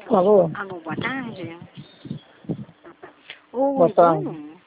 Alô? Alô, boa tarde. Boa Oi, tarde. Bruno?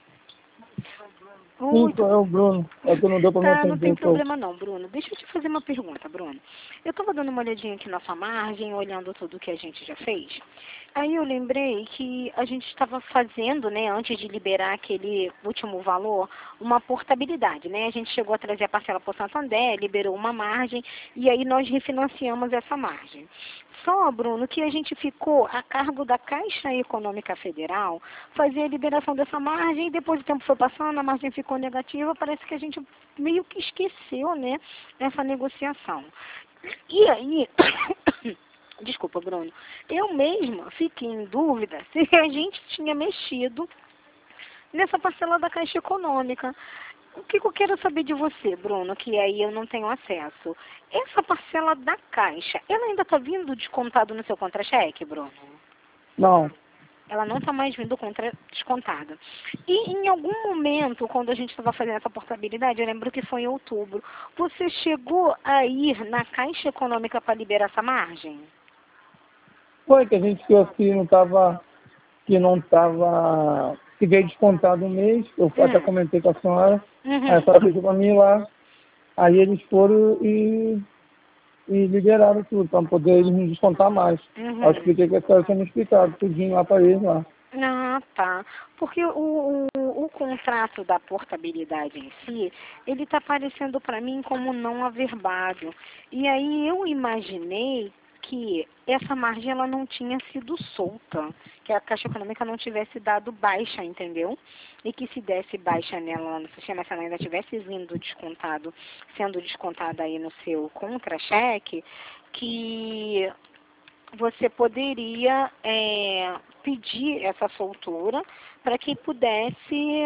Sim, Oi, sou eu, Bruno. É que não deu pra me tá, não tem atender, pô. problema não, Bruno. Deixa eu te fazer uma pergunta, Bruno. Eu estava dando uma olhadinha aqui na sua margem, olhando tudo que a gente já fez. Aí eu lembrei que a gente estava fazendo, né, antes de liberar aquele último valor, uma portabilidade, né? A gente chegou a trazer a parcela para o Santander, liberou uma margem e aí nós refinanciamos essa margem. Só, Bruno, que a gente ficou a cargo da Caixa Econômica Federal fazer a liberação dessa margem e depois o tempo foi passando, a margem ficou negativa, parece que a gente meio que esqueceu, né, essa negociação. E aí, desculpa, Bruno, eu mesma fiquei em dúvida se a gente tinha mexido nessa parcela da Caixa Econômica. O que eu quero saber de você, Bruno, que aí eu não tenho acesso? Essa parcela da Caixa, ela ainda está vindo descontado no seu contra-cheque, Bruno? Não. Ela não está mais vindo descontada. E em algum momento, quando a gente estava fazendo essa portabilidade, eu lembro que foi em outubro, você chegou a ir na Caixa Econômica para liberar essa margem? Foi que a gente viu que não tava, que veio descontado um mês, eu até comentei com a senhora, aí a senhora pediu pra mim ir lá, aí eles foram e liberaram tudo, para poder eles me descontar mais. Aí eu expliquei que a senhora tinha me explicado tudinho lá para eles lá. Ah, tá. Porque o contrato da portabilidade em si, ele está aparecendo para mim como não averbado. E aí eu imaginei que essa margem ela não tinha sido solta, que a Caixa Econômica não tivesse dado baixa, entendeu? E que se desse baixa nela no sistema, se ela ainda tivesse vindo descontado, sendo descontada aí no seu contra-cheque, que você poderia pedir essa soltura para que pudesse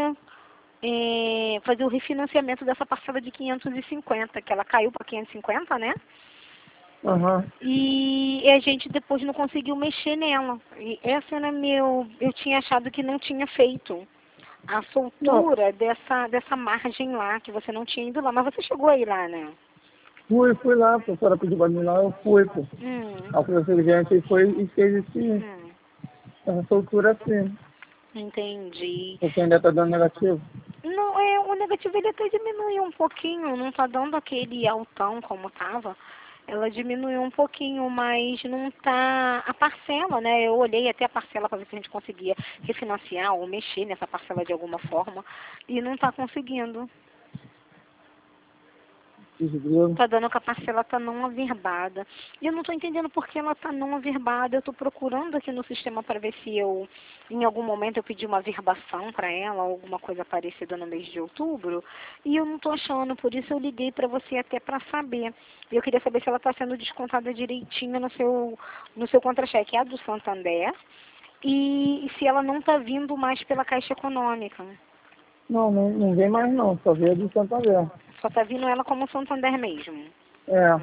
fazer o refinanciamento dessa parcela de 550, que ela caiu para 550, né? Uhum. E a gente depois não conseguiu mexer nela. E essa era eu tinha achado que não tinha feito a soltura dessa margem lá, que você não tinha ido lá. Mas você chegou aí lá, né? Fui lá, a professora pediu para mim lá, eu fui, pô. A professora gente foi e fez essa soltura assim. Entendi. Porque ainda tá dando negativo. Não, o negativo ele até diminuiu um pouquinho, não tá dando aquele altão como tava. Ela diminuiu um pouquinho, mas não tá a parcela, né? Eu olhei até a parcela para ver se a gente conseguia refinanciar ou mexer nessa parcela de alguma forma e não tá conseguindo. Tá dando que a parcela tá não averbada. E eu não tô entendendo por que ela tá não averbada. Eu tô procurando aqui no sistema para ver se em algum momento eu pedi uma averbação para ela, ou alguma coisa parecida no mês de outubro, e eu não tô achando, por isso eu liguei para você até para saber. Eu queria saber se ela tá sendo descontada direitinho no seu contra-cheque, a do Santander, e se ela não tá vindo mais pela Caixa Econômica. Não vem mais não, só veio do Santander. Só tá vindo ela como Santander mesmo. É,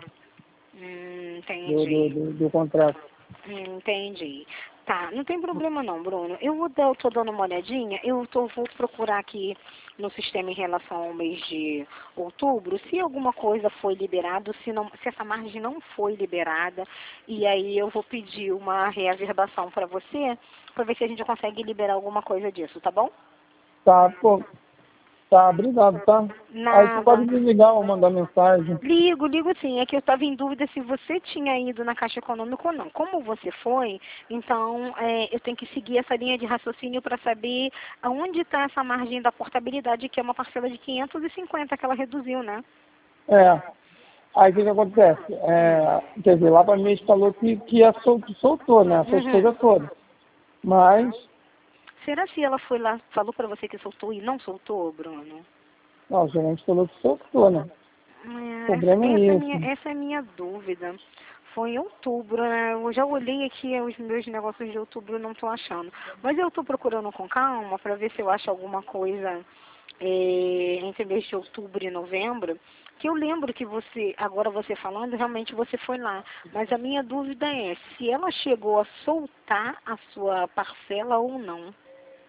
Entendi. do contrato. Entendi. Tá, não tem problema não, Bruno. Eu tô dando uma olhadinha, vou procurar aqui no sistema em relação ao mês de outubro, se alguma coisa foi liberada, se essa margem não foi liberada, e aí eu vou pedir uma reaverbação para você, para ver se a gente consegue liberar alguma coisa disso, tá bom? Tá, pô. Tá, obrigado, tá? Aí você Nada. pode me ligar ou mandar mensagem. Ligo sim. É que eu estava em dúvida se você tinha ido na Caixa Econômica ou não. Como você foi, então eu tenho que seguir essa linha de raciocínio para saber aonde está essa margem da portabilidade, que é uma parcela de 550 que ela reduziu, né? É. Aí o que acontece? Quer dizer, lá pra mim ele falou que soltou, né? Essas coisas todas. Mas, Será que ela foi lá, falou para você que soltou e não soltou, Bruno? não, o gerente falou que soltou, né? O problema é esse. Essa é a minha dúvida. Foi em outubro, né? Eu já olhei aqui os meus negócios de outubro, não estou achando. Mas eu estou procurando com calma para ver se eu acho alguma coisa entre mês de outubro e novembro. Que eu lembro que agora você falando, realmente você foi lá. Mas a minha dúvida é se ela chegou a soltar a sua parcela ou não.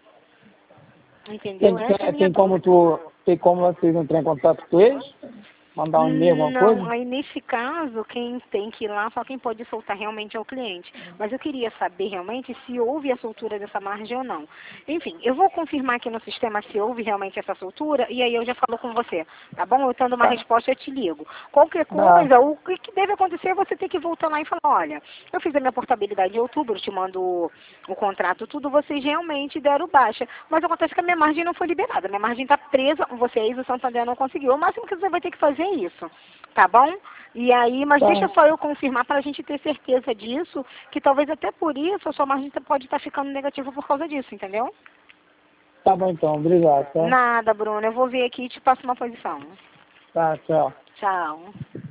Entendeu? Essa é a minha dúvida. Tem como vocês entrar em contato com eles? mandar um e-mail, alguma coisa? Não, aí nesse caso, quem tem que ir lá, só quem pode soltar realmente é o cliente. Mas eu queria saber realmente se houve a soltura dessa margem ou não. Enfim, eu vou confirmar aqui no sistema se houve realmente essa soltura e aí eu já falo com você, tá bom? Eu tendo uma resposta, eu te ligo. Qualquer coisa, o que deve acontecer é você ter que voltar lá e falar, olha, eu fiz a minha portabilidade em outubro, eu te mando o contrato, tudo, vocês realmente deram baixa. Mas acontece que a minha margem não foi liberada, minha margem está presa com vocês, o Santander não conseguiu. O máximo que você vai ter que fazer é isso, tá bom? E aí, mas deixa só eu confirmar para a gente ter certeza disso, que talvez até por isso a sua margem pode estar ficando negativa por causa disso, entendeu? Tá bom então, obrigado, tá? Nada, Bruno, eu vou ver aqui e te passo uma posição. Tá, tchau. Tchau.